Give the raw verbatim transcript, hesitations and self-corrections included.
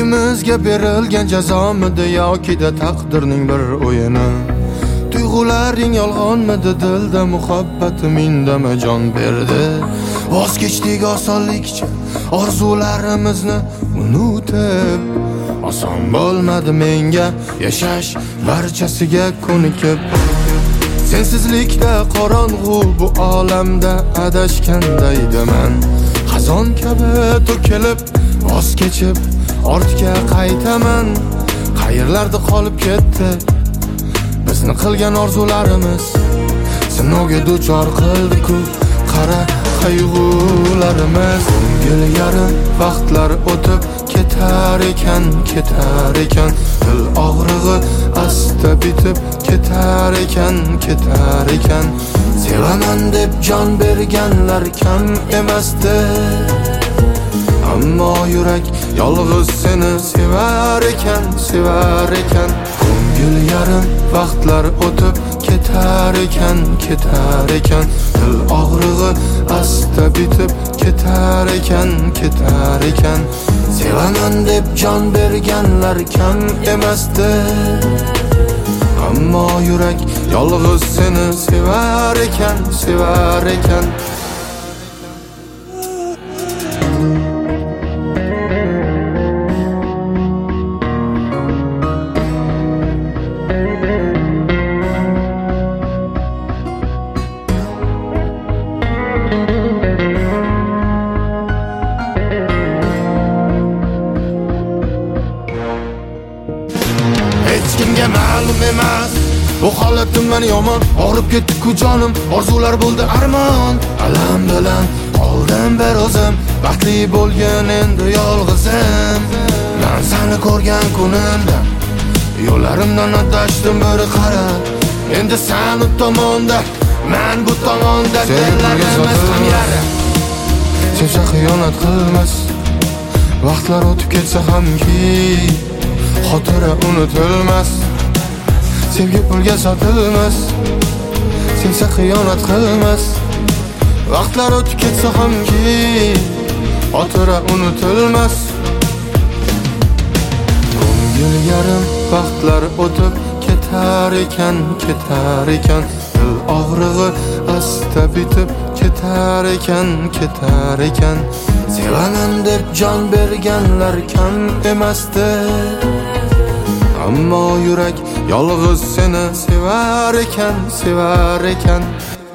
Ikkimizga berilgan jazomidi yoki da taqdirning bir o'yini? Tuyg'ularing yolg'onmidi, dilda muhabbatim indama jon berdi. Voz kechdik osonlikcha orzularimizni unutib. Oson bo'lmadi menga yashash barchasiga ko'nikib. Sensizlikda qorong'u bu olamda adashgandaydiman. Xazon kabi to'kilib voz kechib ortga qaytaman. Qayerlarda qolib ketdi bizni qilgan orzularimiz? Sinovga duchor qildi-ku qara qayg'ularimiz. Ko'ngil yarim vaqtlar o'tib ketar ekan, ketar ekan. Dil og'rig'i asta bitib ketar ekan, ketar ekan. Sevaman deb jon berganlar kam emasdi, ammo yurak yolg'iz seni sevar ekan, sevar ekan. Ko'ngil yarim vaqtlar o'tib ketar ekan, ketar ekan. Dil og'rig'i asta bitib ketar ekan, ketar ekan. Sevaman deb jon berganlar kam emasdi, ammo yurak yolg'iz seni sevar ekan, sevar ekan. Hech kimga ma'lum emas bu holatim meni yomon og'rib ketdi-ku jonim. Orzular bo'ldi armon, alam bilan qoldim bir o'zim. Baxtli bo'lgan endi yolg'izim. Men seni ko'rgan kunimda yo'llarimdan adashdim bir qara. Endi sen u tomonda, men bu tomonda. Dillarimiz ham yara. Sevsa xiyonat qilmas, vaqtlar o'tib ketsa hamki xotira unutilmas. Sevgi pulga sotilmas, sevsa xiyonat qilmas. Vaqtlar o'tib ketsa hamki xotira unutilmas. Ko'ngil yarim vaqtlar o'tib ketar ekan, ketar ekan. Dil og'rig'i asta bitib ketar ekan, ketar ekan. Sevaman deb jon berganlar kam emasdi, ammo yurak yolg'iz seni sevar ekan, sevar ekan.